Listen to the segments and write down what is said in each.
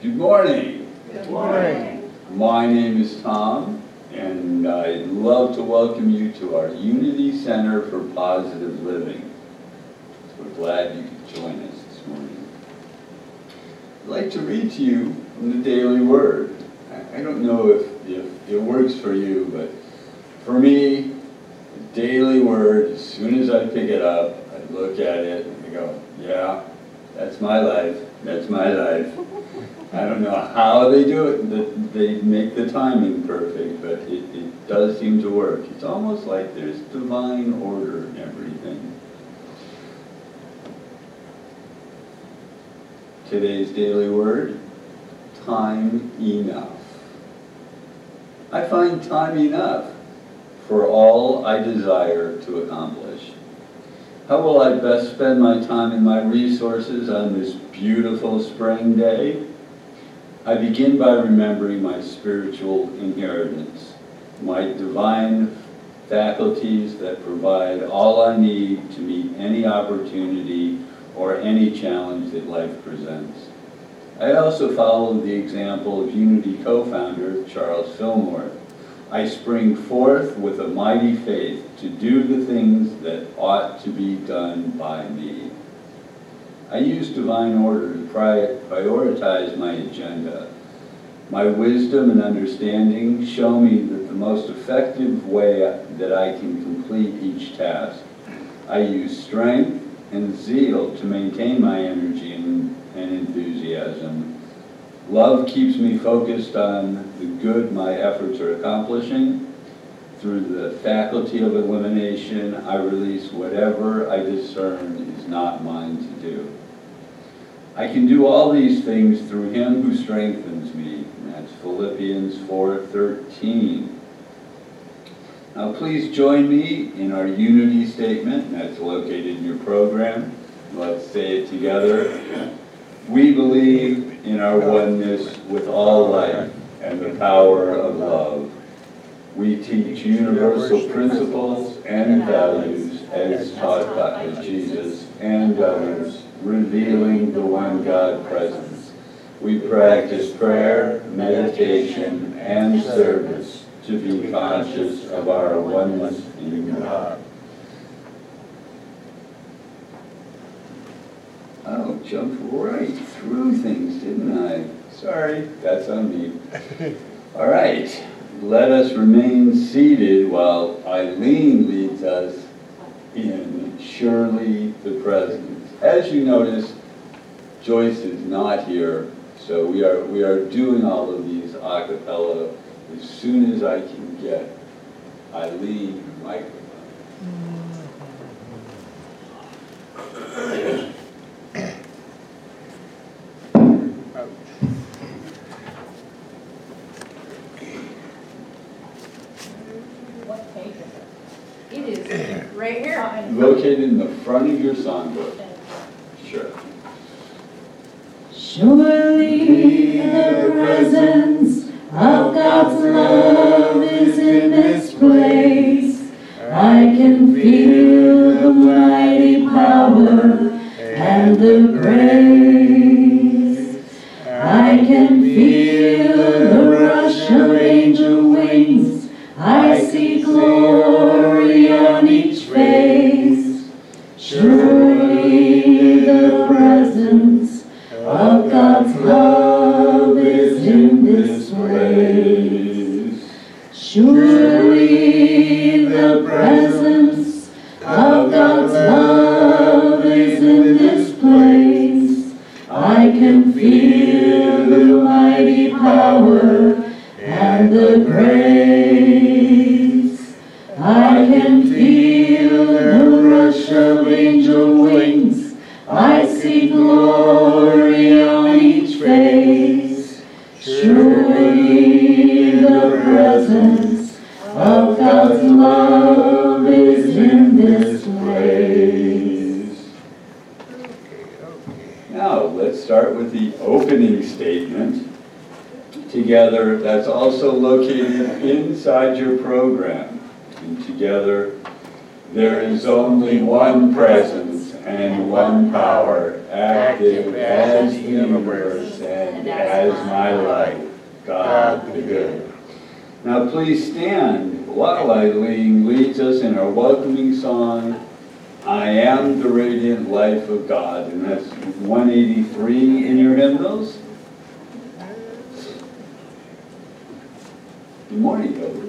Good morning. Good morning. My name is Tom, and I'd love to welcome you to our Unity Center for Positive Living. We're glad you could join us this morning. I'd like to read to you from the Daily Word. I don't know if it works for you, but for me, the Daily Word, as soon as I pick it up, I look at it and I go, yeah, that's my life. That's my life. I don't know how they do it, they make the timing perfect, but it does seem to work. It's almost like there's divine order in everything. Today's daily word, time enough. I find time enough for all I desire to accomplish. How will I best spend my time and my resources on this beautiful spring day? I begin by remembering my spiritual inheritance, my divine faculties that provide all I need to meet any opportunity or any challenge that life presents. I also follow the example of Unity co-founder Charles Fillmore. I spring forth with a mighty faith to do the things that ought to be done by me. I use divine order to prioritize my agenda. My wisdom and understanding show me that the most effective way that I can complete each task. I use strength and zeal to maintain my energy and enthusiasm. Love keeps me focused on the good my efforts are accomplishing. Through the faculty of elimination, I release whatever I discern is not mine to do. I can do all these things through him who strengthens me. And that's Philippians 4:13. Now please join me in our unity statement. That's located in your program. Let's say it together. We believe in our oneness with all life and the power of love. We teach universal principles and values as taught by Jesus and others, revealing the one God presence. We practice prayer, meditation, and service to be conscious of our oneness in God. Oh, jumped right through things, didn't I? Sorry, that's on me. All right, let us remain seated while Eileen leads us in Surely the Presence. As you notice, Joyce is not here, so we are doing all of these a cappella as soon as I can get Eileen the microphone. What page is it? It is right here. Located in the front of your songbook. Sure. Surely the presence of God's love is in this place. I can feel the mighty power and the grace. I can feel the rush of angel wings. I see glory on each face. Surely the presence of God's love is in this place. Surely the presence of God's love is in this place. I can feel the mighty power and the grace. I can feel the rush of angel wings. I see glory on each face. Surely the presence of God's love is in this place. Now, let's start with the opening statement. Together, that's also located inside your program. And together, there is only one presence and one power, active as the universe and as my life, God the good. Now please stand while Eileen leads us in our welcoming song, I Am the Radiant Life of God, and that's 183 in your hymnals. Good morning, Toby.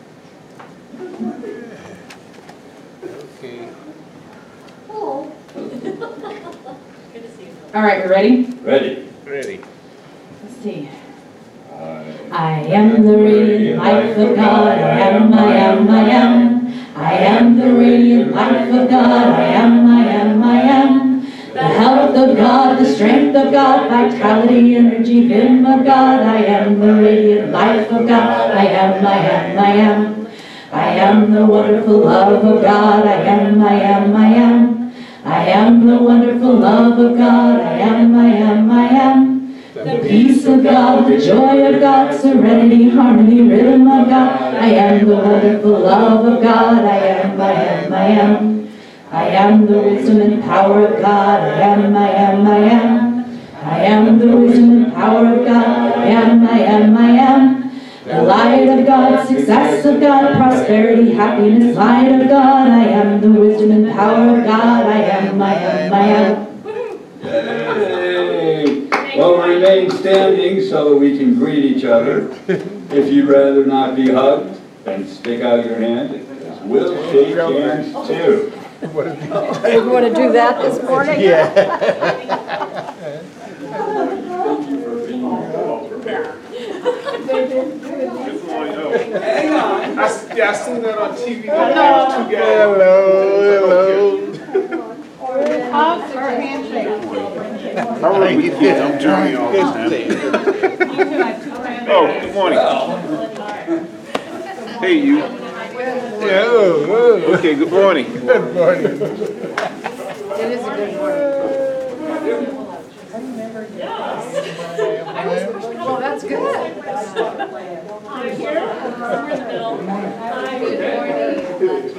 Okay. Hello. Good to see you. All right, you ready? Ready? Ready. Let's see. I am the radiant life of God. I am, I am, I am. I am the radiant life of God. I am, I am, I am. The health of God, the strength of God, vitality, energy, vim of God. I am the radiant life of God. I am, I am, I am. I am the wonderful love of God. I am, I am, I am. I am the wonderful love of God. I am, I am, I am. The peace of God, the joy of God, serenity, harmony, rhythm of God. I am the wonderful love of God. I am, I am, I am. I am the wisdom and power of God. I am, I am, I am. I am the wisdom and power of God. I am, I am, I am. The light of God, success of God, prosperity, happiness, light of God. I am the wisdom and power of God. I am, I am, I am. Hey. Well, remain standing so we can greet each other. If you'd rather not be hugged, then stick out your hand, because we'll shake hands too. You want to do that this morning? Yeah. Hang on. I seen that on TV. Hello. Hugs or handshakes? I'm Johnny all the time. You two have two friends. Oh, good morning. Hey, you. Hello. Okay, good morning. Good morning. It is a good morning. Well, that's good. I'm here. We're in the middle. Hi, good morning.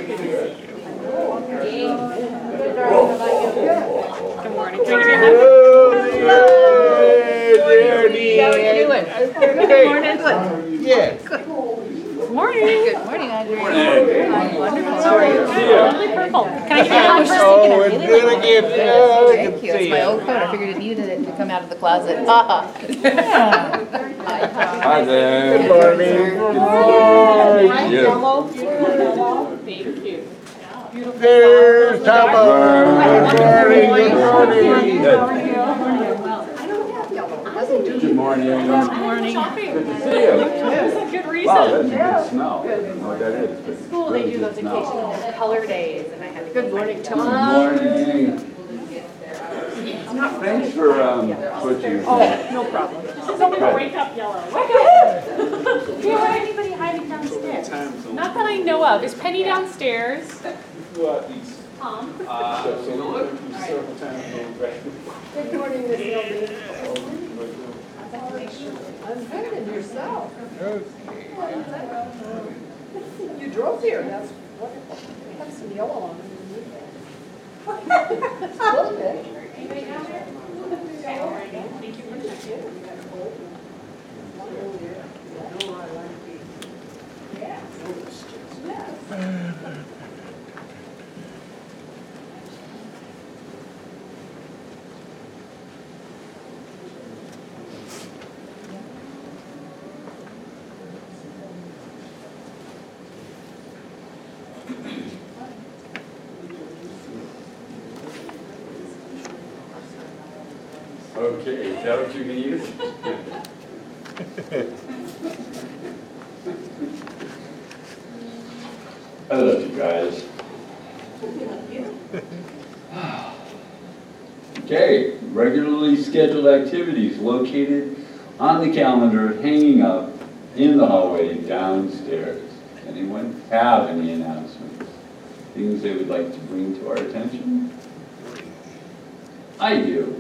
Good morning. Can you How are you doing? Good morning. Yeah. Good morning. Good morning, Andrea. I'm wonderful. How are you? Really purple. Can I give you a hug for sticking Oh, it? it's good again. Oh, I can Thank you. see It's my it. old coat. I figured it needed it to come out of the closet. Haha. Hi there. Good morning. Right? Yeah. Yellow. Beautiful yellow. Thank you. Beautiful There's flowers. Tama. Good morning. Good morning. Good morning. Good morning. Good to see you. That's a good reason. Wow, that's a good smell. I don't know what that is. but School, really they do good those smell. occasional color days, and I had to. Good morning, Good Tom. morning. Thanks for switching. Oh, no problem. This is only a wake up yellow. Wake up! Do you have anybody hiding downstairs? Not that I know of. Is Penny downstairs? Tom. Good morning, Miss Hildy. I'm good, and yourself? You drove here, that's wonderful. You have some yellow on it. A little bit. Anybody down there? Thank you for checking. Okay, is that what you can use? I love you guys. Okay, regularly scheduled activities located on the calendar, hanging up in the hallway downstairs. Anyone have any announcements? Things they would like to bring to our attention? I do.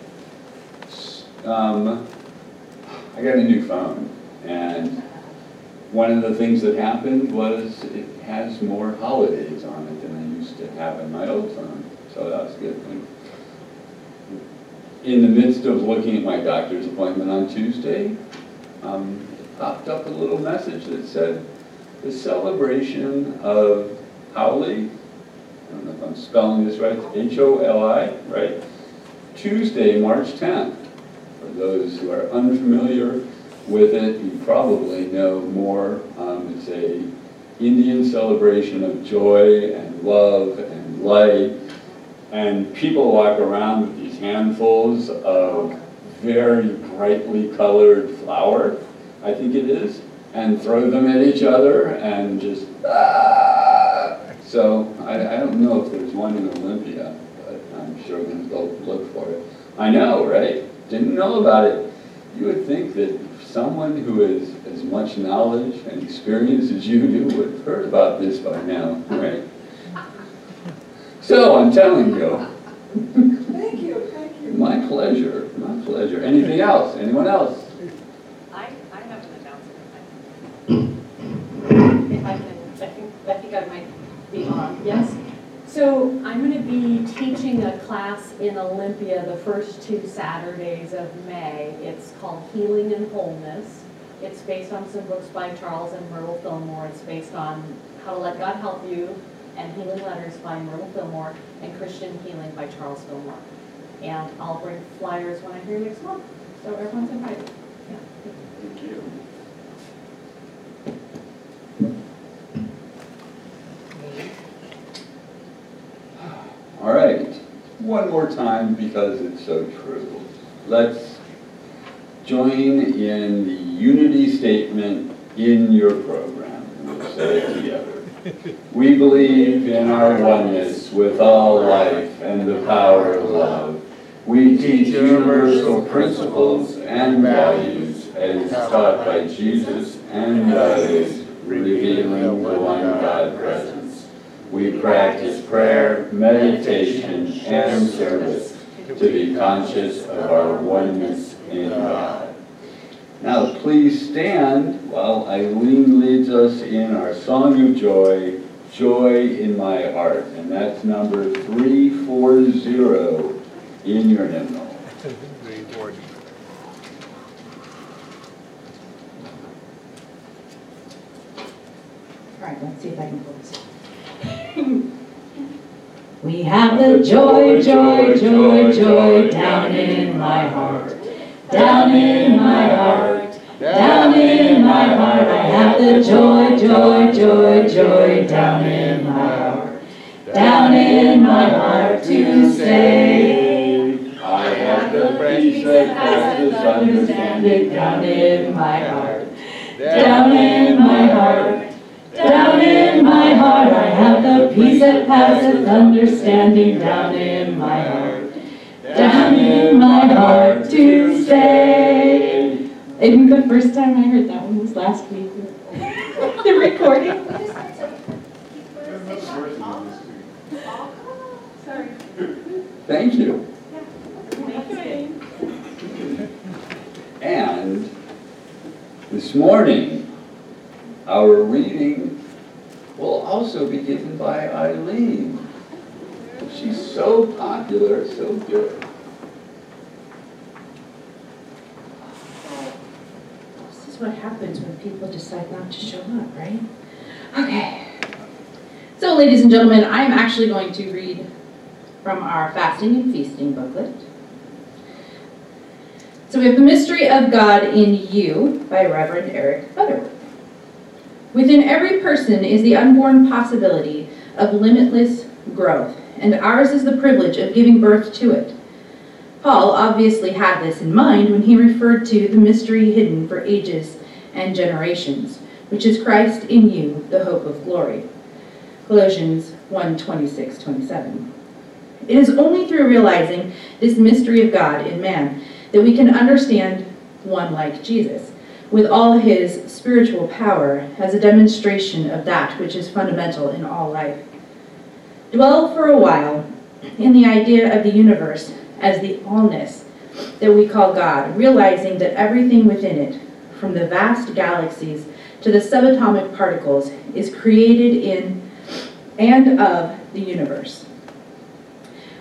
I got a new phone, and one of the things that happened was it has more holidays on it than I used to have in my old phone. So that was a good thing. In the midst of looking at my doctor's appointment on Tuesday, popped up a little message that said, the celebration of Holi, I don't know if I'm spelling this right, H-O-L-I, right? Tuesday, March 10th. For those who are unfamiliar with it, you probably know more. It's a Indian celebration of joy and love and light. And people walk around with these handfuls of very brightly colored flour, I think it is, and throw them at each other and just, ah! So I don't know if there's one in Olympia, but I'm sure we're going to go look for it. I know, right? Didn't know about it. You would think that someone who has as much knowledge and experience as you do would have heard about this by now, right? So I'm telling you. Thank you, thank you. My pleasure, my pleasure. Anything else? Anyone else? I have an announcement. If I can, I think I might be on, yes? So I'm going to be teaching a class in Olympia the first 2 Saturdays of May. It's called Healing and Wholeness. It's based on some books by Charles and Myrtle Fillmore. It's based on How to Let God Help You and Healing Letters by Myrtle Fillmore and Christian Healing by Charles Fillmore. And I'll bring flyers when I'm here next month. So everyone's invited. Yeah. Thank you. All right, one more time because it's so true. Let's join in the unity statement in your program. We'll say it together. We believe in our oneness with all life and the power of love. We teach universal principles and values as taught by Jesus and others, revealing the one God presence. We practice prayer, meditation, and service to be conscious of our oneness in God. Now please stand while Eileen leads us in our song of joy, Joy in My Heart. And that's number 340 in your hymnal. All right, let's see if I can pull this. We have the joy, joy, joy, joy down in my heart. Down in my heart. Down in my heart. I have the joy, joy, joy, joy down in my heart. Down in my heart to say, I have the peace that passes understanding down in my heart. Down in my heart. Down in my heart, I have the peace that passeth understanding. Down in my heart, down in my heart to say. I think the first time I heard that one was last week. The recording. Sorry. Thank you. And this morning, our reading will also be given by Eileen. She's so popular, so good. This is what happens when people decide not to show up, right? Okay. So, ladies and gentlemen, I'm actually going to read from our Fasting and Feasting booklet. So we have The Mystery of God in You by Reverend Eric Butterworth. Within every person is the unborn possibility of limitless growth, and ours is the privilege of giving birth to it. Paul obviously had this in mind when he referred to the mystery hidden for ages and generations, which is Christ in you, the hope of glory. Colossians 1:26-27. It is only through realizing this mystery of God in man that we can understand one like Jesus, with all his spiritual power as a demonstration of that which is fundamental in all life. Dwell for a while in the idea of the universe as the allness that we call God, realizing that everything within it, from the vast galaxies to the subatomic particles, is created in and of the universe.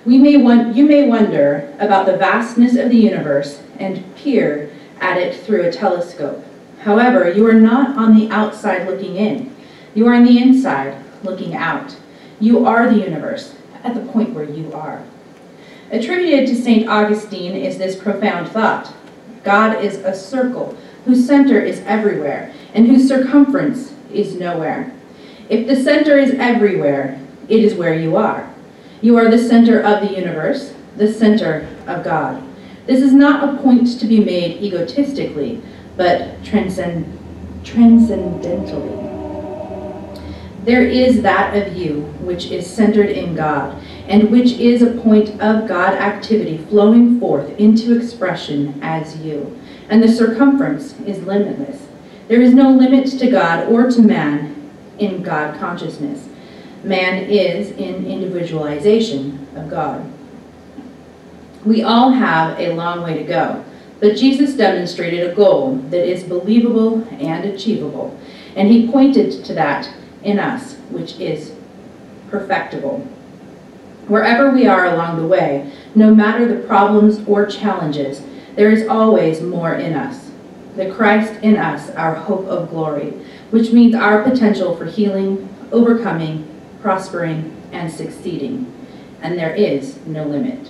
You may wonder about the vastness of the universe and peer at it through a telescope. However, you are not on the outside looking in. You are on the inside looking out. You are the universe at the point where you are. Attributed to St. Augustine is this profound thought: God is a circle whose center is everywhere and whose circumference is nowhere. If the center is everywhere, it is where you are. You are the center of the universe, the center of God. This is not a point to be made egotistically, but transcendentally. There is that of you which is centered in God, and which is a point of God activity flowing forth into expression as you, and the circumference is limitless. There is no limit to God or to man in God consciousness. Man is in individualization of God. We all have a long way to go, but Jesus demonstrated a goal that is believable and achievable, and he pointed to that in us, which is perfectible. Wherever we are along the way, no matter the problems or challenges, there is always more in us. The Christ in us, our hope of glory, which means our potential for healing, overcoming, prospering, and succeeding. And there is no limit.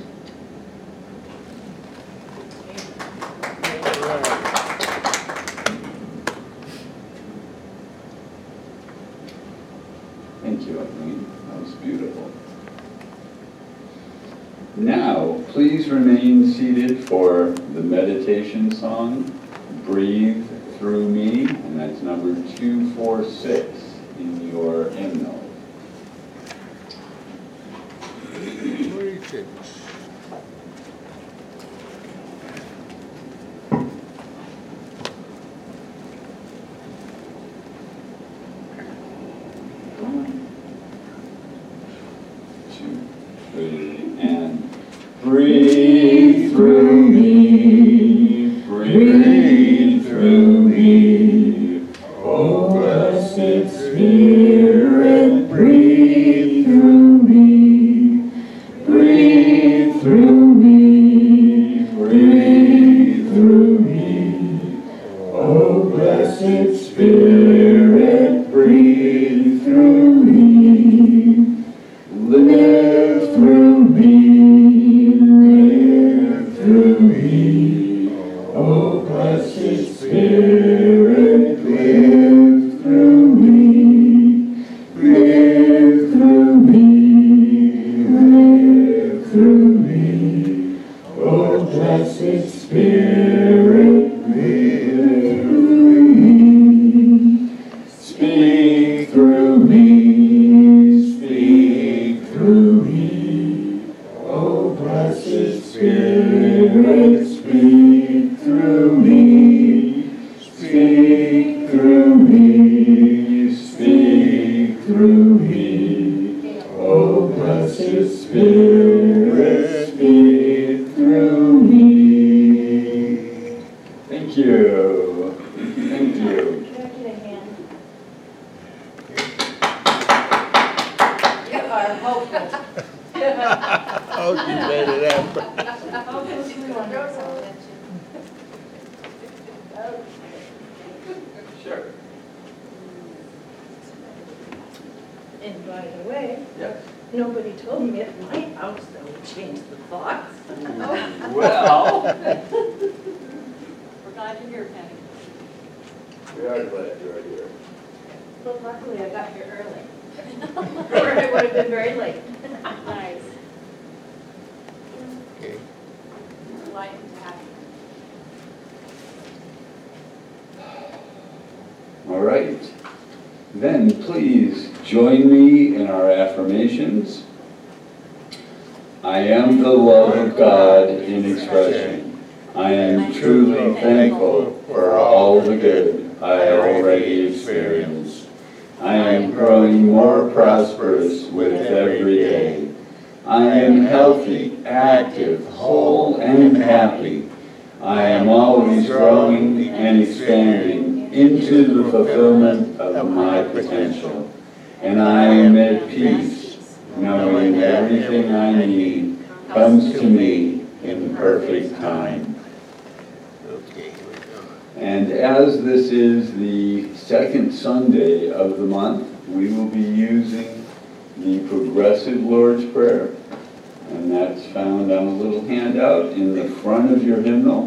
Thank you, Eileen. That was beautiful. Now, please remain seated for the meditation song, Breathe Through Me, and that's number 246 in your hymnal. Breathe through me, breathe through me, oh blessed Spirit, breathe through me, breathe through me, breathe through me, oh blessed Spirit, breathe through me, live through me. Oh, blessed Spirit, live through me, live through me, live through me. Oh, blessed Spirit, live through me. Speak through me, speak through me. Oh, blessed Spirit, speak through me, speak through me, speak through me. Oh, blessed Spirit, speak through me. Thank you. Thank you. Can I get a hand? You are hopeless. Oh, you made it up. Sure. And by the way, Yes. nobody told me at my house that would change the clocks. Well, We're glad you're here, Penny. we are glad you're here. But luckily I got here early. Or I would have been very late. Nice. Okay. Delighted to have you. All right. Then please join me in our affirmations. I am the love of God in expression. I am truly thankful for all the good I already experienced. I am growing more prosperous with every day. I am healthy, active, whole, and happy. I am always growing and expanding into the fulfillment of my potential. And I am at peace, knowing that everything I need comes to me in perfect time. Okay, here we go. And as this is the second Sunday of the month, we will be using the Progressive Lord's Prayer. And that's found on a little handout in the front of your hymnal.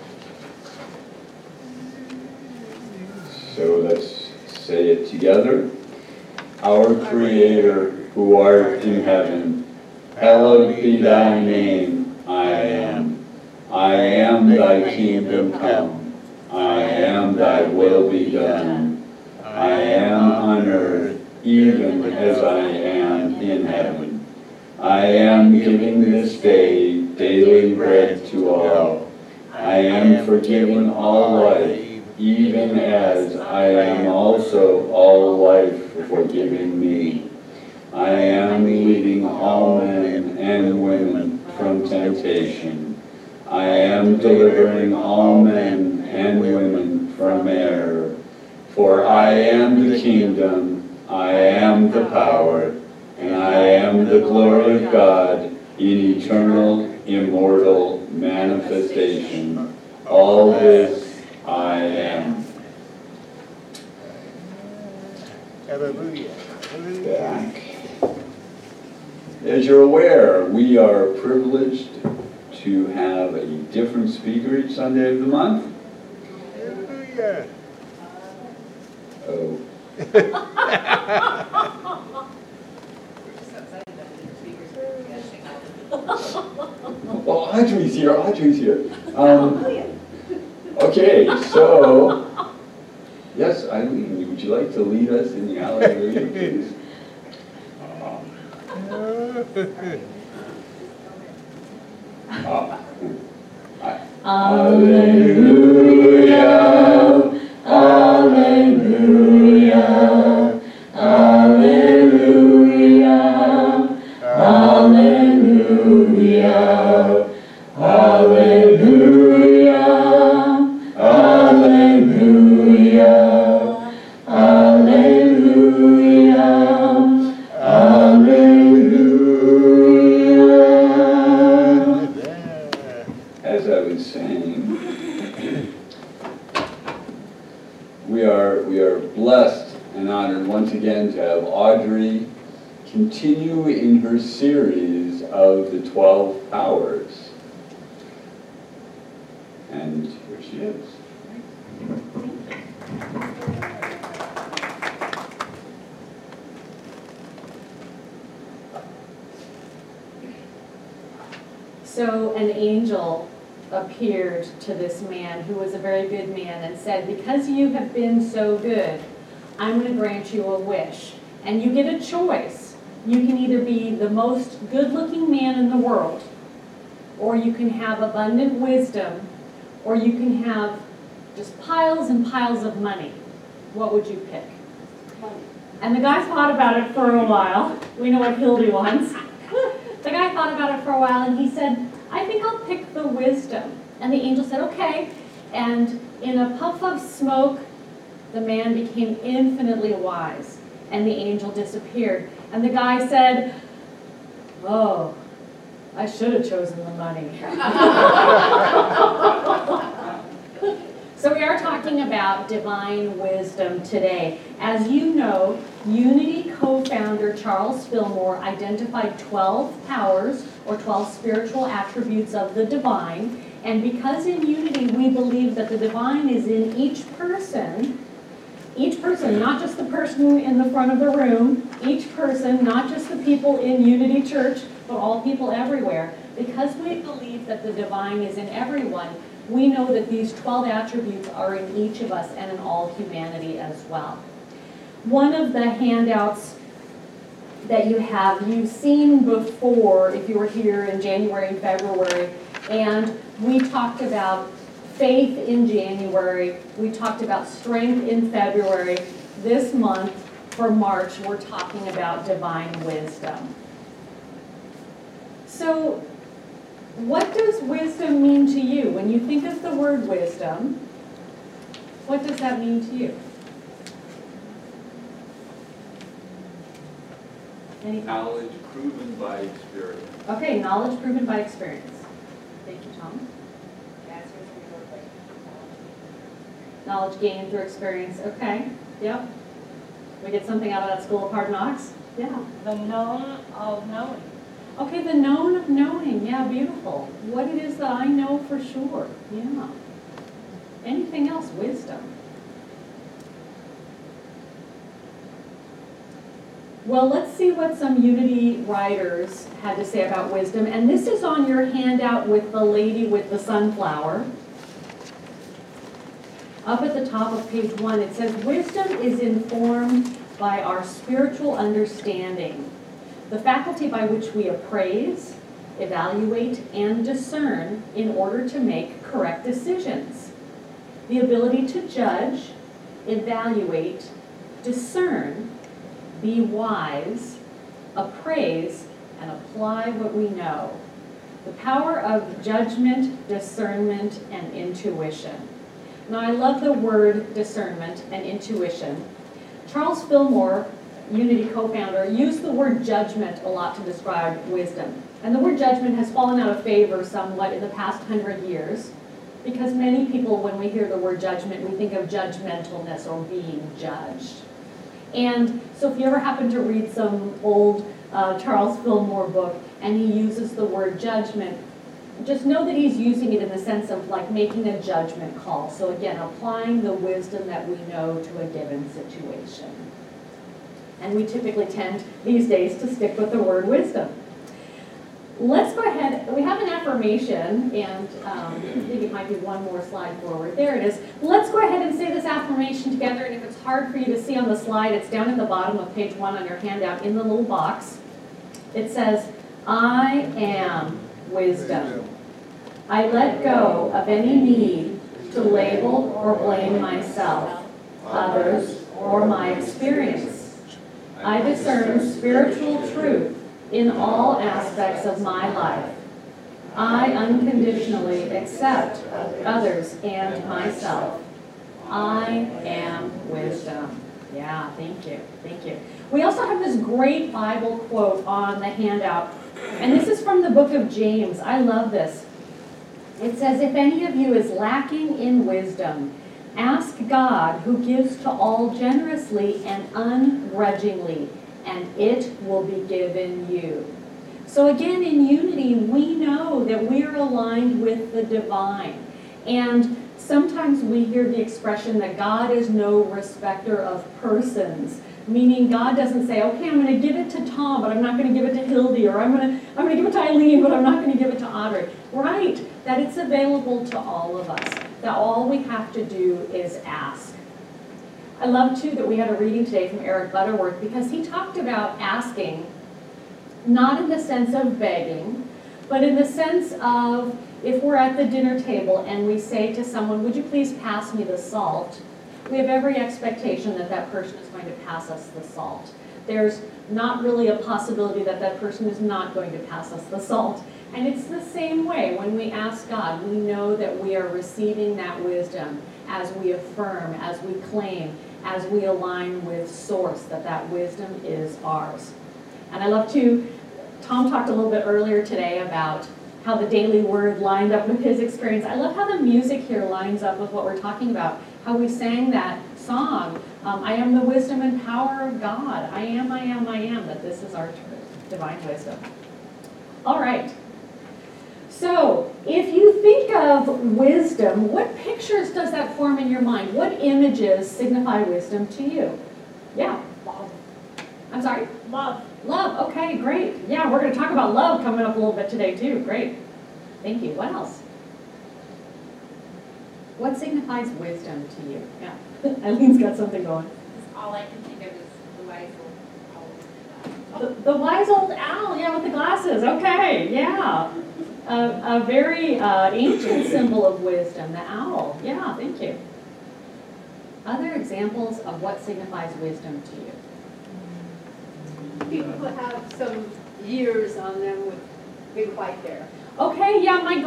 So let's say it together. Our Creator, who art in heaven, hallowed be thy name. I am thy kingdom come. I am thy will be done. I am on earth, even as I am in heaven. I am giving this day daily bread to all. I am forgiving all life, even as I am also all life forgiving me. I am leading all men and women from temptation. I am delivering all men and women from error. For I am the kingdom, I am the power, and I am the glory of God in eternal, immortal manifestation. All this I am. Hallelujah. Hallelujah. Back. As you're aware, we are privileged to have a different speaker each Sunday of the month. Hallelujah. Oh. Well, Audrey's here. Okay, so, yes, Eileen, would you like to lead us in the Hallelujah, please? Alleluia, alleluia, alleluia, alleluia, alleluia, alleluia, alleluia, alleluia. As I was saying, we are blessed and honored once again to have Audrey continue in her series of the 12 Powers. And here she is. So an angel appeared to this man who was a very good man and said, because you have been so good, I'm going to grant you a wish. And you get a choice. You can either be the most good-looking man in the world, or you can have abundant wisdom, or you can have just piles and piles of money. What would you pick? And the guy thought about it for a while. We know what Hildy wants. The guy thought about it for a while and he said, I think I'll pick the wisdom. And the angel said, okay. And in a puff of smoke, the man became infinitely wise. And the angel disappeared. And the guy said, oh, I should have chosen the money. So we are talking about divine wisdom today. As you know, Unity co-founder Charles Fillmore identified 12 powers or 12 spiritual attributes of the divine. And because in Unity we believe that the divine is in each person, not just the person in the front of the room, each person, not just the people in Unity Church, but all people everywhere. Because we believe that the divine is in everyone, we know that these 12 attributes are in each of us and in all humanity as well. One of the handouts that you have, you've seen before if you were here in January and February, and we talked about faith in January, we talked about strength in February. This month, for March, we're talking about divine wisdom. So, what does wisdom mean to you? When you think of the word wisdom, what does that mean to you? Any thoughts? Knowledge proven by experience. Okay, knowledge proven by experience. Thank you, Tom. Knowledge gained through experience. Okay, yep. We get something out of that School of Hard Knocks? Yeah. The known of knowing. Okay, the known of knowing. Yeah, beautiful. What it is that I know for sure. Yeah. Anything else? Wisdom. Well, let's see what some Unity writers had to say about wisdom. And this is on your handout with the lady with the sunflower. Up at the top of page 1, it says, wisdom is informed by our spiritual understanding, the faculty by which we appraise, evaluate, and discern in order to make correct decisions. The ability to judge, evaluate, discern, be wise, appraise, and apply what we know. The power of judgment, discernment, and intuition. Now, I love the word discernment and intuition. Charles Fillmore, Unity co-founder, used the word judgment a lot to describe wisdom. And the word judgment has fallen out of favor somewhat in the past 100 years, because many people, when we hear the word judgment, we think of judgmentalness or being judged. And so if you ever happen to read some old Charles Fillmore book and he uses the word judgment, just know that he's using it in the sense of like making a judgment call. So again, applying the wisdom that we know to a given situation. And we typically tend these days to stick with the word wisdom. Let's go ahead, we have an affirmation, and I think it might be one more slide forward. There it is. Let's go ahead and say this affirmation together, and if it's hard for you to see on the slide, it's down at the bottom of page 1 on your handout in the little box. It says, I am wisdom. I let go of any need to label or blame myself, others, or my experience. I discern spiritual truth in all aspects of my life. I unconditionally accept others and myself. I am wisdom. Yeah, thank you, thank you. We also have this great Bible quote on the handout, and this is from the book of James. I love this. It says, if any of you is lacking in wisdom, ask God, who gives to all generously and ungrudgingly, and it will be given you. So again, in Unity, we know that we are aligned with the divine. And sometimes we hear the expression that God is no respecter of persons, meaning God doesn't say, okay, I'm going to give it to Tom, but I'm not going to give it to Hildy, or I'm going to give it to Eileen, but I'm not going to give it to Audrey. Right, that it's available to all of us, that all we have to do is ask. I love, too, that we had a reading today from Eric Butterworth, because he talked about asking, not in the sense of begging, but in the sense of if we're at the dinner table and we say to someone, would you please pass me the salt? We have every expectation that that person is going to pass us the salt. There's not really a possibility that that person is not going to pass us the salt. And it's the same way when we ask God. We know that we are receiving that wisdom as we affirm, as we claim, as we align with Source, that that wisdom is ours. And I love to, Tom talked a little bit earlier today about how the daily word lined up with his experience. I love how the music here lines up with what we're talking about, how we sang that song, I am the wisdom and power of God. I am, that this is our divine wisdom. All right. So, if you think of wisdom, what pictures does that form in your mind? What images signify wisdom to you? Yeah. Love. I'm sorry? Love. Love, okay, great. Yeah, we're going to talk about love coming up a little bit today too. Great. Thank you. What else? What signifies wisdom to you? Yeah. Eileen's got something going. All I can think of is the wise old owl. The wise old owl, yeah, with the glasses. Okay, yeah. A very ancient symbol of wisdom, the owl. Yeah, thank you. Other examples of what signifies wisdom to you? People who have some years on them with big white hair. Okay, yeah, my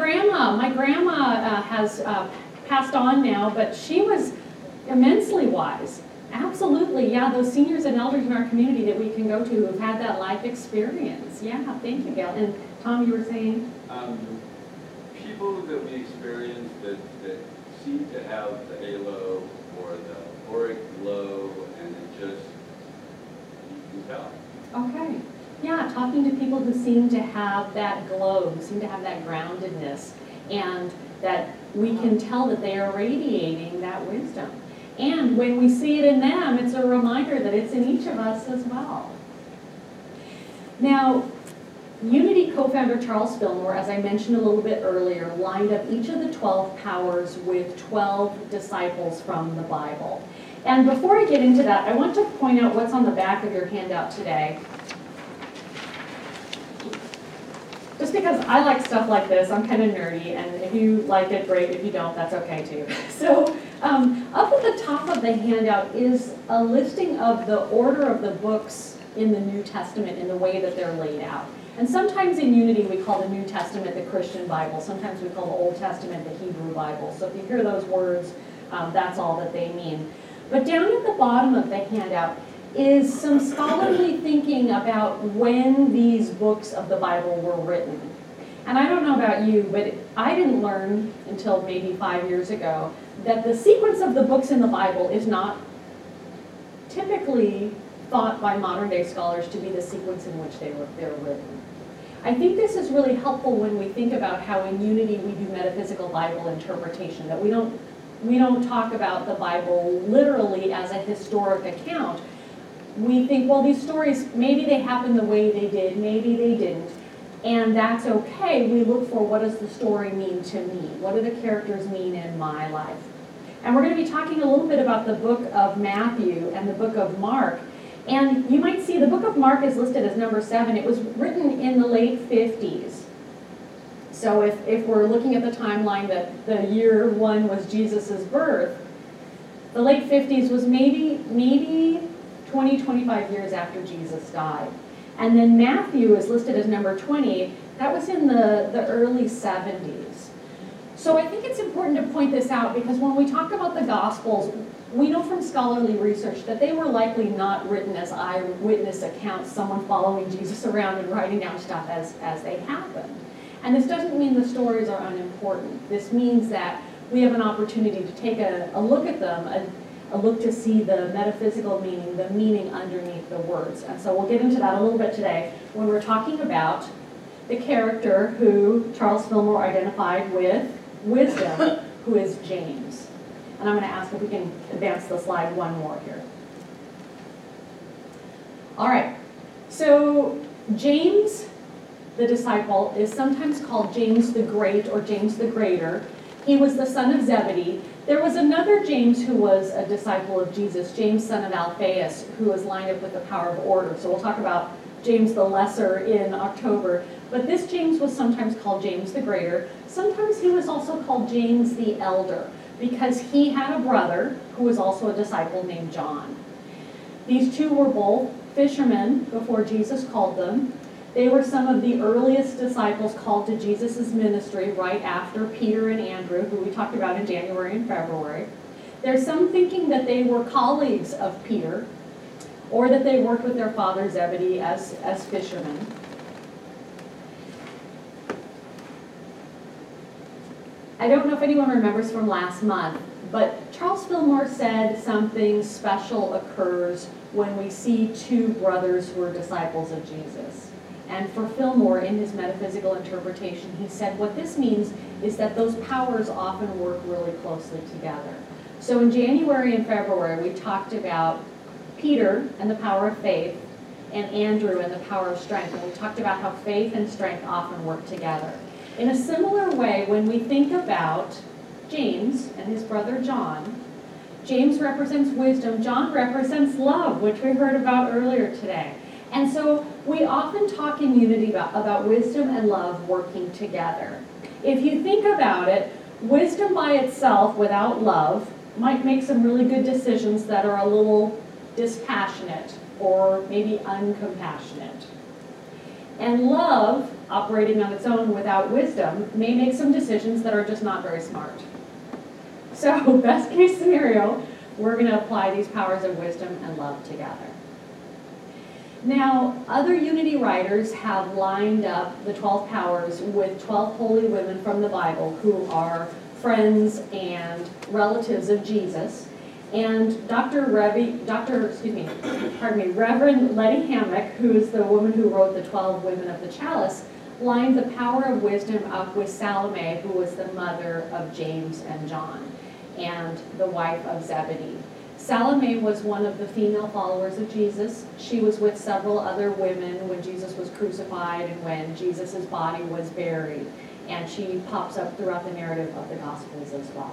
grandma has passed on now, but she was immensely wise. Absolutely, yeah, those seniors and elders in our community that we can go to who've had that life experience. Yeah, thank you, Gail. And Tom, you were saying? People that we experience that seem to have the halo or the auric glow, and it just, you can tell. Okay. Yeah, talking to people who seem to have that glow, who seem to have that groundedness, and that we can tell that they are radiating that wisdom. And when we see it in them, it's a reminder that it's in each of us as well. Now, Unity co-founder Charles Fillmore, as I mentioned a little bit earlier, lined up each of the 12 powers with 12 disciples from the Bible. And before I get into that, I want to point out what's on the back of your handout today. Just because I like stuff like this, I'm kind of nerdy, and if you like it, great. If you don't, that's okay too. So up at the top of the handout is a listing of the order of the books in the New Testament in the way that they're laid out. And sometimes in Unity we call the New Testament the Christian Bible. Sometimes we call the Old Testament the Hebrew Bible. So if you hear those words, that's all that they mean. But down at the bottom of the handout is some scholarly thinking about when these books of the Bible were written. And I don't know about you, but I didn't learn until maybe 5 years ago that the sequence of the books in the Bible is not typically thought by modern day scholars to be the sequence in which they're written. I think this is really helpful when we think about how in Unity we do metaphysical Bible interpretation, that we don't talk about the Bible literally as a historic account. We think, well, these stories, maybe they happened the way they did, maybe they didn't, and that's okay. We look for, what does the story mean to me? What do the characters mean in my life? And we're going to be talking a little bit about the book of Matthew and the book of Mark. And you might see the book of Mark is listed as number 7. It was written in the late 50s. So if we're looking at the timeline that the year 1 was Jesus' birth, the late 50s was maybe 20, 25 years after Jesus died. And then Matthew is listed as number 20. That was in the early 70s. So I think it's important to point this out because when we talk about the Gospels, we know from scholarly research that they were likely not written as eyewitness accounts, someone following Jesus around and writing down stuff as they happened. And this doesn't mean the stories are unimportant. This means that we have an opportunity to take a look at them, a look to see the metaphysical meaning, the meaning underneath the words. And so we'll get into that a little bit today when we're talking about the character who Charles Fillmore identified with wisdom, who is James. And I'm going to ask if we can advance the slide one more here. All right, so James, the disciple, is sometimes called James the Great or James the Greater. He was the son of Zebedee. There was another James who was a disciple of Jesus, James, son of Alphaeus, who was lined up with the power of order. So we'll talk about James the Lesser in October. But this James was sometimes called James the Greater. Sometimes he was also called James the Elder, because he had a brother who was also a disciple named John. These two were both fishermen before Jesus called them. They were some of the earliest disciples called to Jesus' ministry right after Peter and Andrew, who we talked about in January and February. There's some thinking that they were colleagues of Peter, or that they worked with their father Zebedee as fishermen. I don't know if anyone remembers from last month, but Charles Fillmore said something special occurs when we see two brothers who are disciples of Jesus. And for Fillmore, in his metaphysical interpretation, he said what this means is that those powers often work really closely together. So in January and February, we talked about Peter and the power of faith, and Andrew and the power of strength. And we talked about how faith and strength often work together. In a similar way, when we think about James and his brother John, James represents wisdom, John represents love, which we heard about earlier today. And so we often talk in Unity about wisdom and love working together. If you think about it, wisdom by itself without love might make some really good decisions that are a little dispassionate or maybe uncompassionate. And love, operating on its own without wisdom, may make some decisions that are just not very smart. So, best case scenario, we're going to apply these powers of wisdom and love together. Now, other Unity writers have lined up the 12 powers with 12 holy women from the Bible who are friends and relatives of Jesus. And Reverend Letty Hammock, who is the woman who wrote the 12 Women of the Chalice, lined the power of wisdom up with Salome, who was the mother of James and John, and the wife of Zebedee. Salome was one of the female followers of Jesus. She was with several other women when Jesus was crucified and when Jesus' body was buried. And she pops up throughout the narrative of the Gospels as well.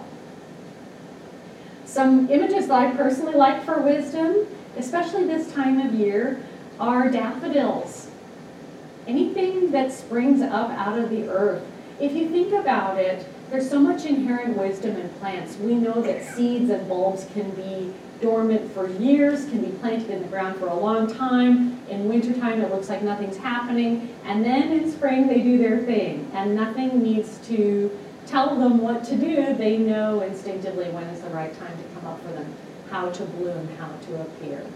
Some images that I personally like for wisdom, especially this time of year, are daffodils. Anything that springs up out of the earth. If you think about it, there's so much inherent wisdom in plants. We know that seeds and bulbs can be dormant for years, can be planted in the ground for a long time. In wintertime, it looks like nothing's happening. And then in spring, they do their thing. And nothing needs to tell them what to do. They know instinctively when is the right time to come up for them, how to bloom, how to appear.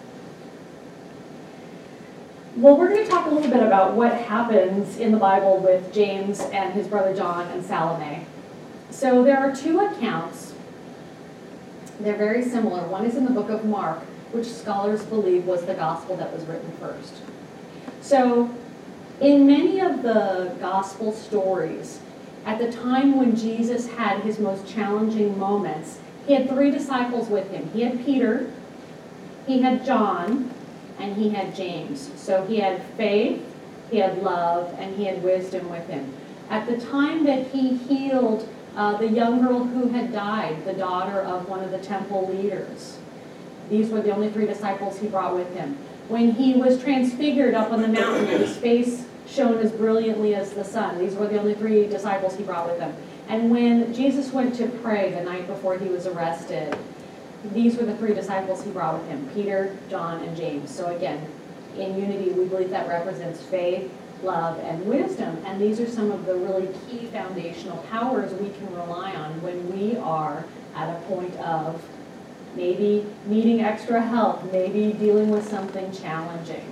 Well, we're going to talk a little bit about what happens in the Bible with James and his brother John and Salome. So there are two accounts. They're very similar. One is in the book of Mark, which scholars believe was the gospel that was written first. So in many of the gospel stories, at the time when Jesus had his most challenging moments, he had 3 disciples with him. He had Peter, he had John, and he had James. So he had faith, he had love, and he had wisdom with him. At the time that he healed the young girl who had died, the daughter of one of the temple leaders, these were the only 3 disciples he brought with him. When he was transfigured up on the mountain and his face shone as brilliantly as the sun, these were the only 3 disciples he brought with him. And when Jesus went to pray the night before he was arrested, these were the 3 disciples he brought with him, Peter, John, and James. So again, in Unity, we believe that represents faith, love, and wisdom. And these are some of the really key foundational powers we can rely on when we are at a point of maybe needing extra help, maybe dealing with something challenging.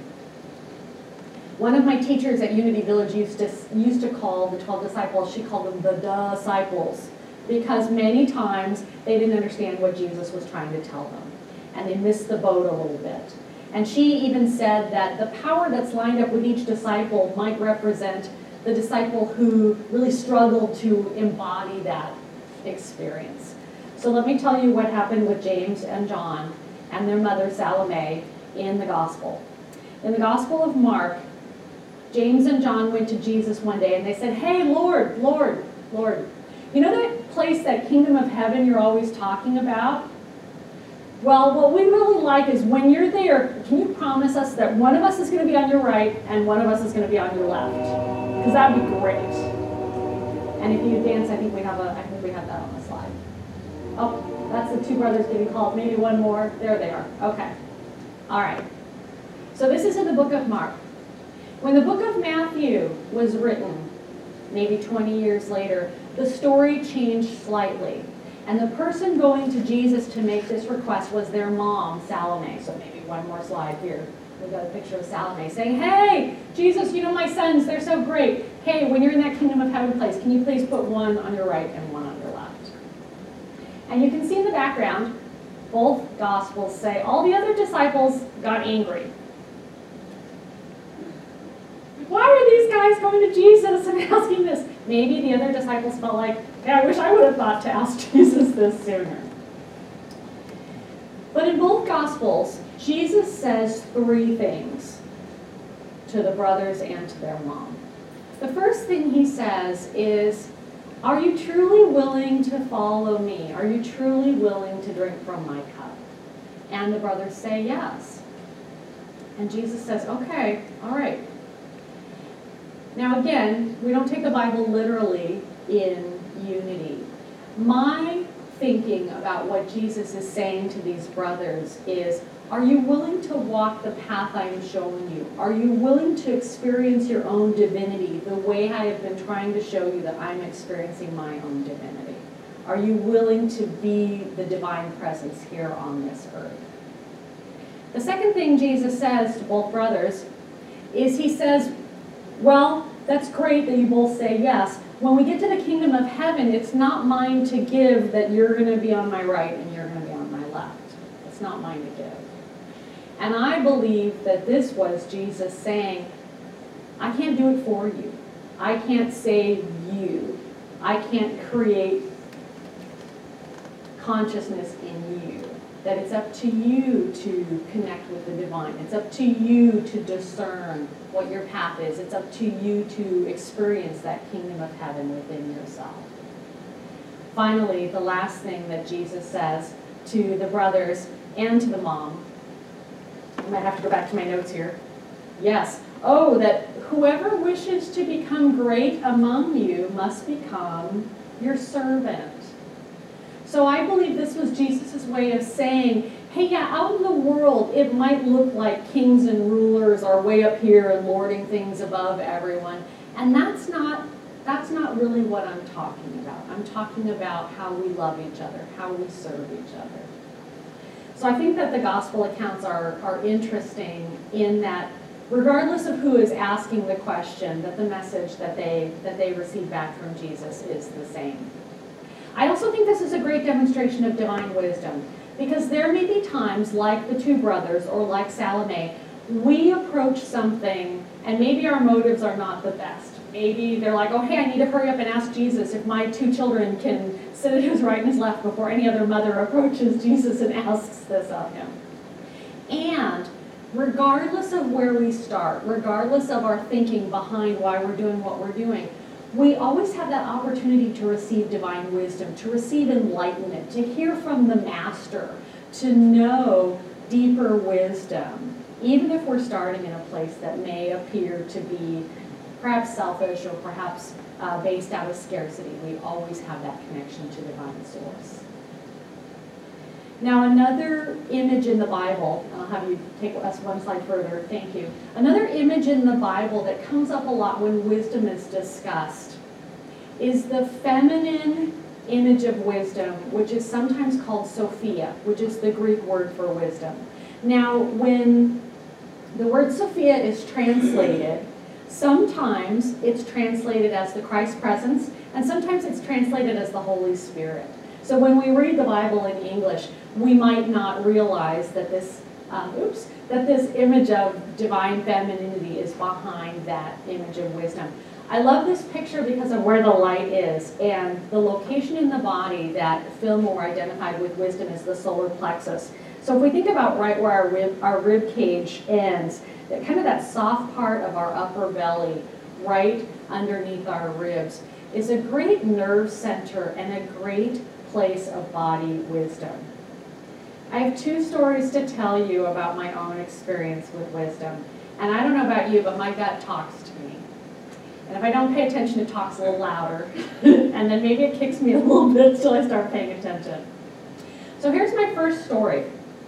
One of my teachers at Unity Village used to call the 12 disciples, she called them the disciples, because many times they didn't understand what Jesus was trying to tell them, and they missed the boat a little bit. And she even said that the power that's lined up with each disciple might represent the disciple who really struggled to embody that experience. So let me tell you what happened with James and John and their mother Salome in the gospel. In the Gospel of Mark, James and John went to Jesus one day and they said, "Hey, Lord, Lord, Lord, you know that place, that kingdom of heaven you're always talking about? Well, what we really like is when you're there, can you promise us that one of us is going to be on your right and one of us is going to be on your left? Because that would be great." And if you advance, I think we have that on the slide. Oh, that's the 2 brothers getting called. Maybe one more. There they are. Okay. All right. So this is in the book of Mark. When the book of Matthew was written, maybe 20 years later, the story changed slightly. And the person going to Jesus to make this request was their mom, Salome. So maybe one more slide here. We've got a picture of Salome saying, "Hey, Jesus, you know my sons, they're so great. Hey, when you're in that kingdom of heaven place, can you please put one on your right and one on your left?" And you can see in the background, both Gospels say all the other disciples got angry. Why are these guys going to Jesus and asking this? Maybe the other disciples felt like, "Yeah, I wish I would have thought to ask Jesus this sooner." But in both Gospels, Jesus says 3 things to the brothers and to their mom. The first thing he says is, "Are you truly willing to follow me? Are you truly willing to drink from my cup?" And the brothers say yes. And Jesus says, "Okay, all right." Now again, we don't take the Bible literally in Unity. My thinking about what Jesus is saying to these brothers is, are you willing to walk the path I am showing you? Are you willing to experience your own divinity the way I have been trying to show you that I'm experiencing my own divinity? Are you willing to be the divine presence here on this earth? The second thing Jesus says to both brothers is he says, well, that's great that you both say yes. When we get to the kingdom of heaven, it's not mine to give that you're going to be on my right and you're going to be on my left. It's not mine to give. And I believe that this was Jesus saying, I can't do it for you. I can't save you. I can't create consciousness in you. That it's up to you to connect with the divine. It's up to you to discern what your path is. It's up to you to experience that kingdom of heaven within yourself. Finally, the last thing that Jesus says to the brothers and to the mom, I might have to go back to my notes here. Yes. Oh, that whoever wishes to become great among you must become your servant. So I believe this was Jesus' way of saying, hey, yeah, out in the world, it might look like kings and rulers are way up here and lording things above everyone. And that's not really what I'm talking about. I'm talking about how we love each other, how we serve each other. So I think that the gospel accounts are interesting in that regardless of who is asking the question, that the message that they receive back from Jesus is the same. I also think this is a great demonstration of divine wisdom, because there may be times, like the two brothers or like Salome, we approach something and maybe our motives are not the best. Maybe they're like, oh, hey, I need to hurry up and ask Jesus if my 2 children can sit at his right and his left before any other mother approaches Jesus and asks this of him. And regardless of where we start, regardless of our thinking behind why we're doing what we're doing, we always have that opportunity to receive divine wisdom, to receive enlightenment, to hear from the master, to know deeper wisdom, even if we're starting in a place that may appear to be perhaps selfish or perhaps based out of scarcity. We always have that connection to divine source. Now, another image in the Bible, and I'll have you take us one slide further, thank you. Another image in the Bible that comes up a lot when wisdom is discussed is the feminine image of wisdom, which is sometimes called Sophia, which is the Greek word for wisdom. Now, when the word Sophia is translated, sometimes it's translated as the Christ presence, and sometimes it's translated as the Holy Spirit. So when we read the Bible in English, we might not realize that this image of divine femininity is behind that image of wisdom. I love this picture because of where the light is, and the location in the body that Fillmore identified with wisdom is the solar plexus. So if we think about right where our rib cage ends, that kind of that soft part of our upper belly, right underneath our ribs, is a great nerve center and a great place of body wisdom. I have 2 stories to tell you about my own experience with wisdom. And I don't know about you, but my gut talks to me. And if I don't pay attention, it talks a little louder. And then maybe it kicks me a little bit until I start paying attention. So here's my first story.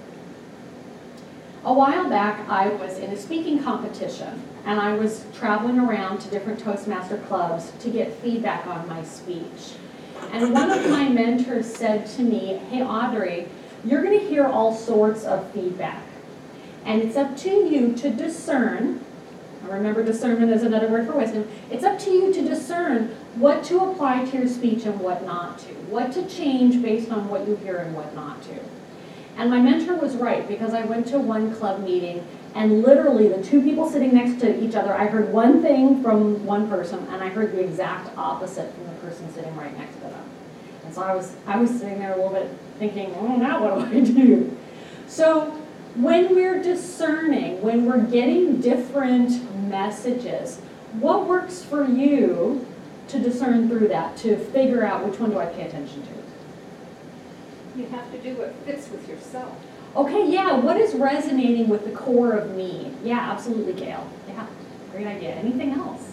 A while back, I was in a speaking competition, and I was traveling around to different Toastmaster clubs to get feedback on my speech. And one of my mentors said to me, hey, Audrey, you're going to hear all sorts of feedback. And it's up to you to discern, and remember discernment is another word for wisdom, it's up to you to discern what to apply to your speech and what not to, what to change based on what you hear and what not to. And my mentor was right, because I went to one club meeting, and literally the 2 people sitting next to each other, I heard one thing from one person, and I heard the exact opposite from the person sitting right next to them. And so I was sitting there a little bit thinking, oh, now what do I do? So when we're discerning, when we're getting different messages, what works for you to discern through that, to figure out which one do I pay attention to? You have to do what fits with yourself. Okay, yeah, what is resonating with the core of me? Yeah, absolutely, Gail. Yeah, great idea. Anything else?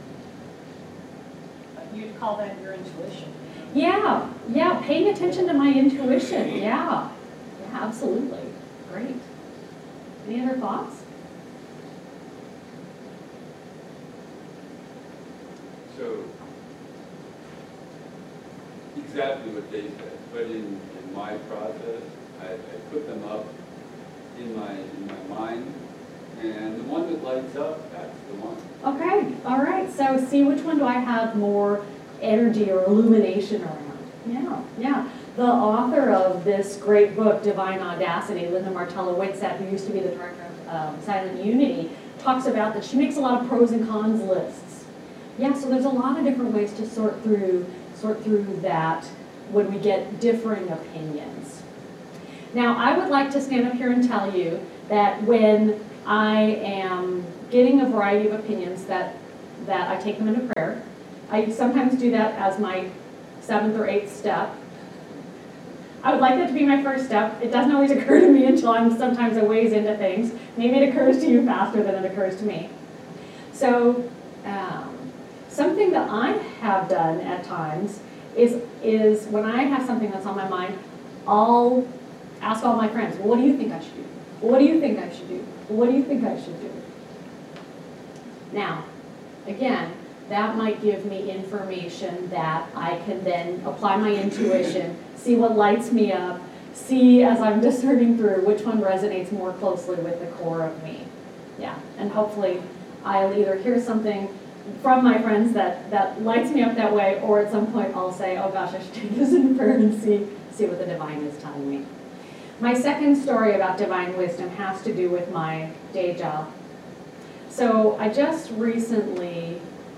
You'd call that your intuition. Yeah, paying attention to my intuition. Yeah, absolutely. Great. Any other thoughts? So, exactly what they said, but in my process, I put them up in my mind, and the one that lights up, that's the one. Okay, all right, so see which one do I have more energy or illumination around? Yeah. The author of this great book, Divine Audacity, Linda Martella Whitsett, who used to be the director of Silent Unity, talks about that she makes a lot of pros and cons lists. Yeah, so there's a lot of different ways to sort through that when we get differing opinions. Now, I would like to stand up here and tell you that when I am getting a variety of opinions, that I take them into prayer. I sometimes do that as my 7th or 8th step. I would like that to be my first step. It doesn't always occur to me until I'm sometimes a ways into things. Maybe it occurs to you faster than it occurs to me. So something that I have done at times is when I have something that's on my mind, I'll ask all my friends, well, what do you think I should do? Well, what do you think I should do? Well, what do you think I should do? Now, again, that might give me information that I can then apply my intuition, see what lights me up, see as I'm discerning through which one resonates more closely with the core of me. Yeah, and hopefully I'll either hear something from my friends that lights me up that way, or at some point I'll say, oh gosh, I should take this in prayer and see what the divine is telling me. My second story about divine wisdom has to do with my day job. So I just recently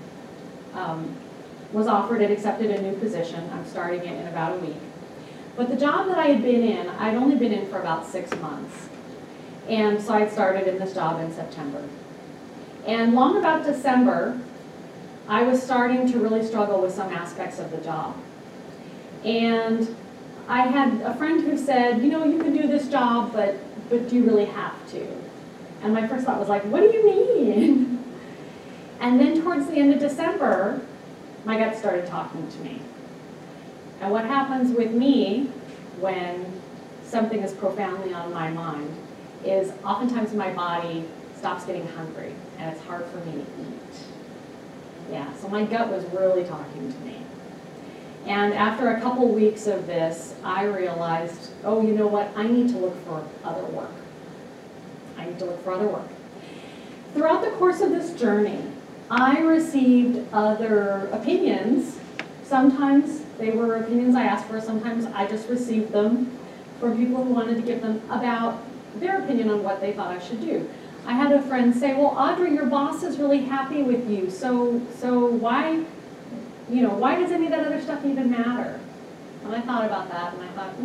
was offered and accepted a new position. I'm starting it in about a week. But the job that I had been in, I'd only been in for about 6 months. And so I started in this job in September. And long about December, I was starting to really struggle with some aspects of the job. And I had a friend who said, you know, you can do this job, but do you really have to? And my first thought was like, what do you mean? And then towards the end of December, my gut started talking to me. And what happens with me when something is profoundly on my mind is oftentimes my body stops getting hungry and it's hard for me to eat. Yeah, so my gut was really talking to me. And after a couple weeks of this, I realized, oh, you know what? I need to look for other work. I need to look for other work. Throughout the course of this journey, I received other opinions. Sometimes they were opinions I asked for, sometimes I just received them from people who wanted to give them about their opinion on what they thought I should do. I had a friend say, well, Audrey, your boss is really happy with you, so why does any of that other stuff even matter? And I thought about that, and I thought,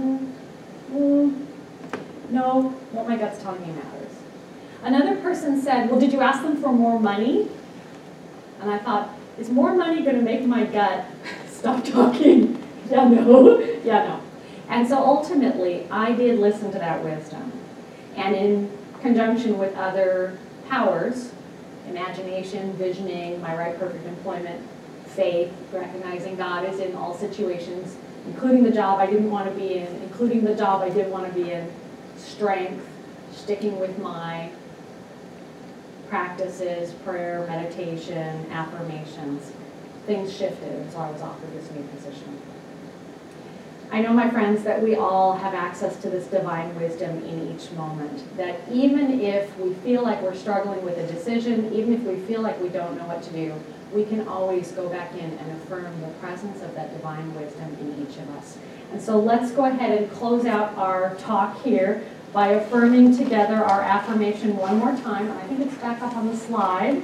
no, what my gut's telling me matters. Another person said, well, did you ask them for more money? And I thought, is more money going to make my gut stop talking? Yeah, no. And so ultimately, I did listen to that wisdom. And in conjunction with other powers, imagination, visioning, my right perfect employment, faith, recognizing God is in all situations, including the job I didn't want to be in, including the job I did want to be in, strength, sticking with my practices, prayer, meditation, affirmations, things shifted, and so I was offered this new position. I know, my friends, that we all have access to this divine wisdom in each moment, that even if we feel like we're struggling with a decision, even if we feel like we don't know what to do, we can always go back in and affirm the presence of that divine wisdom in each of us. And so let's go ahead and close out our talk here by affirming together our affirmation one more time. I think it's back up on the slide.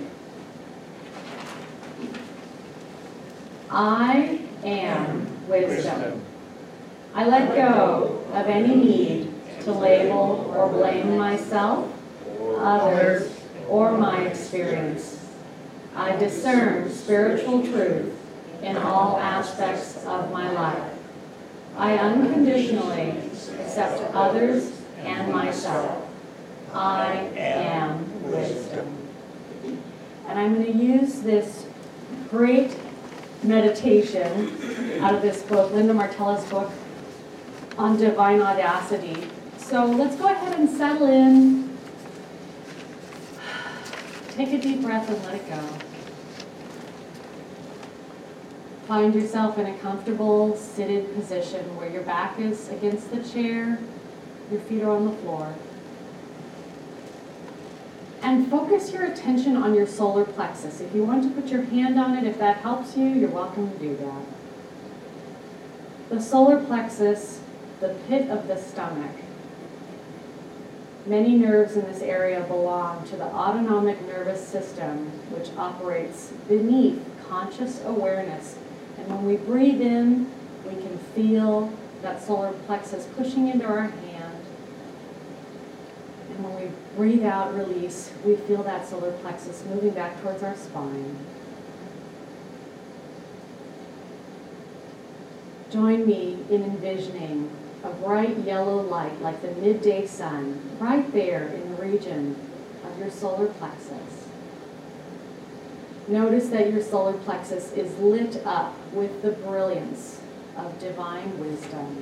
I am wisdom. I let go of any need to label or blame myself, others, or my experience. I discern spiritual truth in all aspects of my life. I unconditionally accept others and myself. I am wisdom. And I'm going to use this great meditation out of this book, Linda Martella's book on divine audacity. So let's go ahead and settle in. Take a deep breath and let it go. Find yourself in a comfortable seated position where your back is against the chair, your feet are on the floor. And focus your attention on your solar plexus. If you want to put your hand on it, if that helps you, you're welcome to do that. The solar plexus, the pit of the stomach. Many nerves in this area belong to the autonomic nervous system, which operates beneath conscious awareness. And when we breathe in, we can feel that solar plexus pushing into our hand. And when we breathe out, release, we feel that solar plexus moving back towards our spine. Join me in envisioning a bright yellow light like the midday sun right there in the region of your solar plexus. Notice that your solar plexus is lit up with the brilliance of divine wisdom.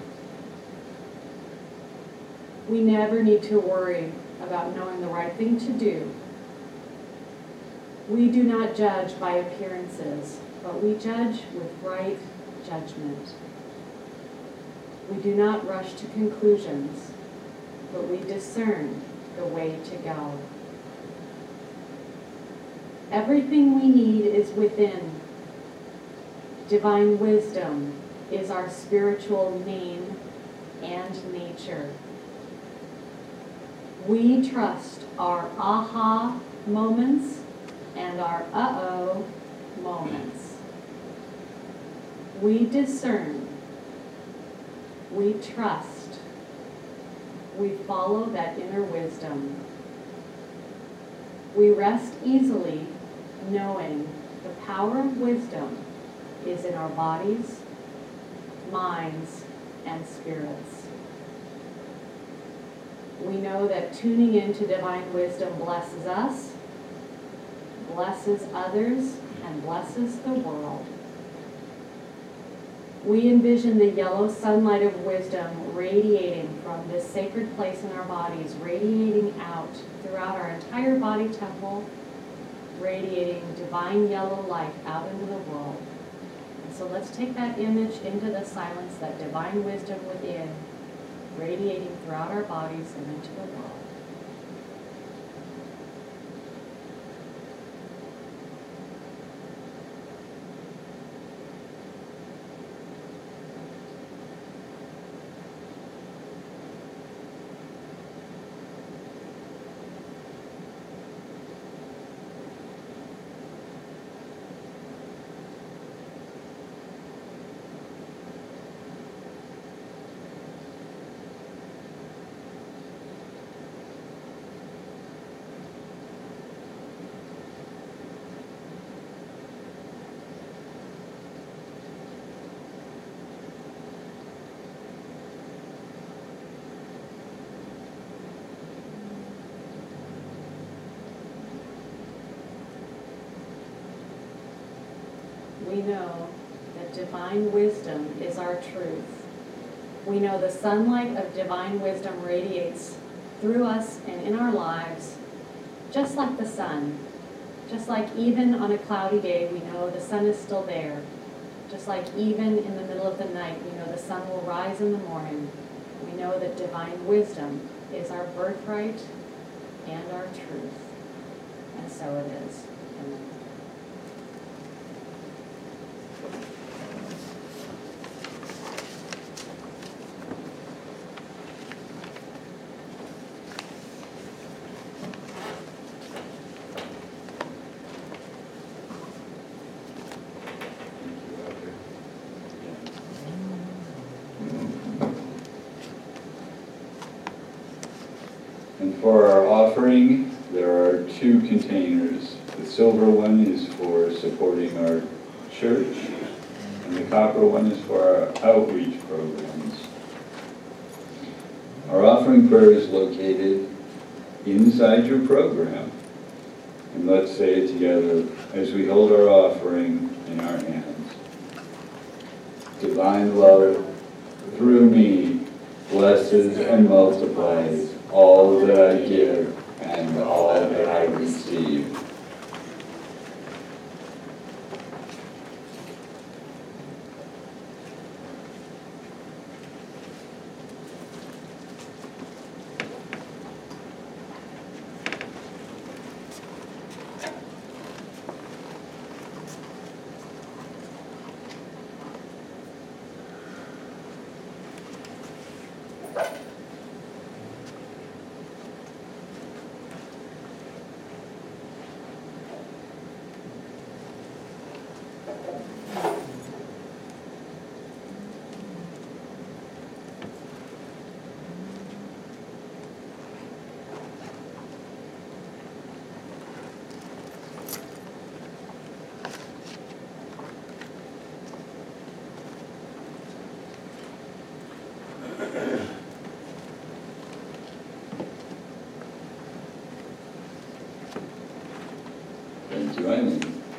We never need to worry about knowing the right thing to do. We do not judge by appearances, but we judge with right judgment. We do not rush to conclusions, but we discern the way to go. Everything we need is within. Divine wisdom is our spiritual name and nature. We trust our aha moments and our uh-oh moments. We discern. We trust. We follow that inner wisdom. We rest easily knowing the power of wisdom is in our bodies, minds, and spirits. We know that tuning into divine wisdom blesses us, blesses others, and blesses the world. We envision the yellow sunlight of wisdom radiating from this sacred place in our bodies, radiating out throughout our entire body temple, radiating divine yellow light out into the world. And so let's take that image into the silence, that divine wisdom within, radiating throughout our bodies and into the world. We know that divine wisdom is our truth. We know the sunlight of divine wisdom radiates through us and in our lives, just like the sun. Just like even on a cloudy day, we know the sun is still there. Just like even in the middle of the night, we know the sun will rise in the morning. We know that divine wisdom is our birthright and our truth. And so it is. Amen. And for our offering, there are 2 containers. The silver one is for supporting our church, and the copper one is for our outreach programs. Our offering prayer is located inside your program. And let's say it together as we hold our offering in our hands. Divine love, through me, blesses and multiplies all that I give and all that I receive. you, Eileen.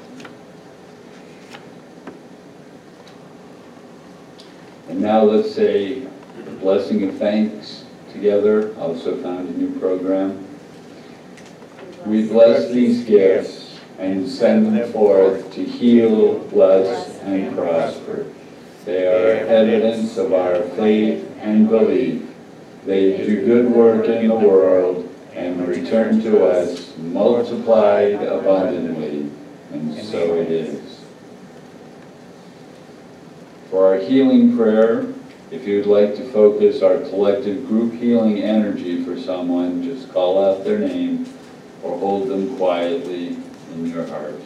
And now let's say a blessing of thanks together. Also found a new program. We bless these gifts and send them forth to heal, bless, and prosper. They are evidence of our faith and belief. They do good work in the world and return to us multiplied abundantly, and so it is. For our healing prayer, if you'd like to focus our collective group healing energy for someone, just call out their name or hold them quietly in your heart.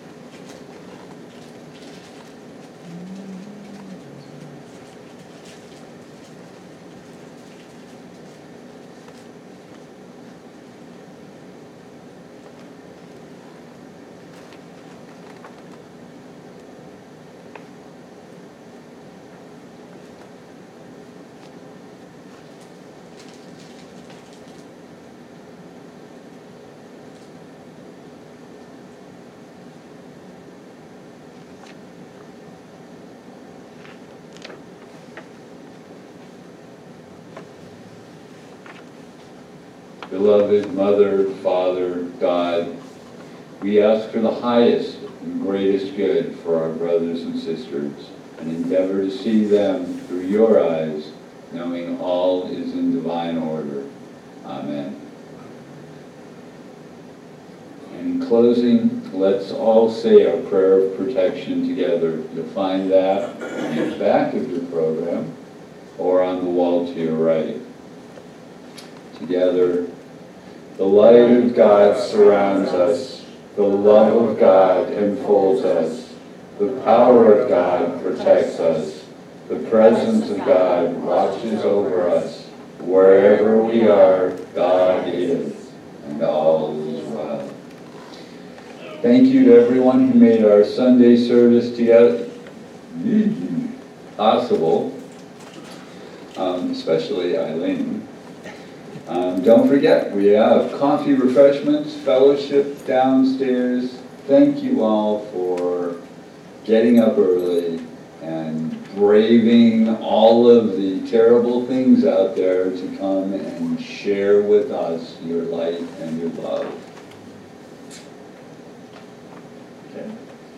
Beloved Mother, Father, God, we ask for the highest and greatest good for our brothers and sisters, and endeavor to see them through your eyes, knowing all is in divine order. Amen. And in closing, let's all say our prayer of protection together. You'll find that on the back of your program or on the wall to your right. Together, the light of God surrounds us, the love of God enfolds us, the power of God protects us, the presence of God watches over us. Wherever we are, God is, and all is well. Thank you to everyone who made our Sunday service together possible, especially Eileen. Don't forget, we have coffee, refreshments, fellowship downstairs. Thank you all for getting up early and braving all of the terrible things out there to come and share with us your light and your love. Okay.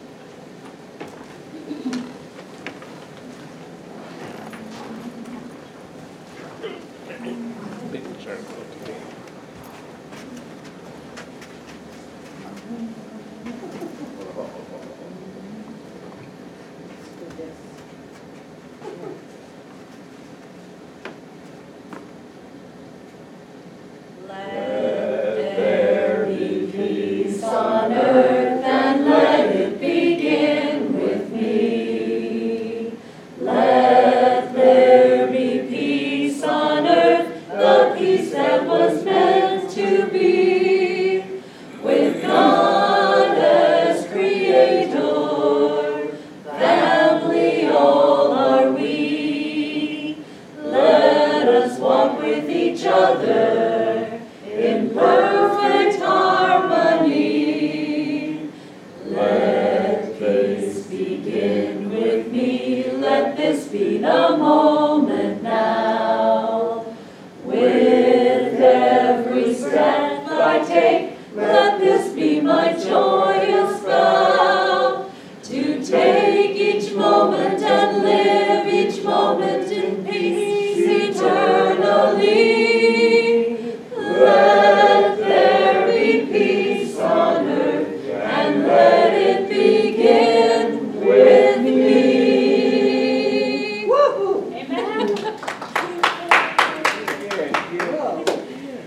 Let there be peace on earth, and let it begin with me. Let there be peace on earth, the peace that was meant to be, with God as Creator, family all are we. Let us walk with each other in perfect harmony. Let peace begin with me. Let this be the moment now. With every step I take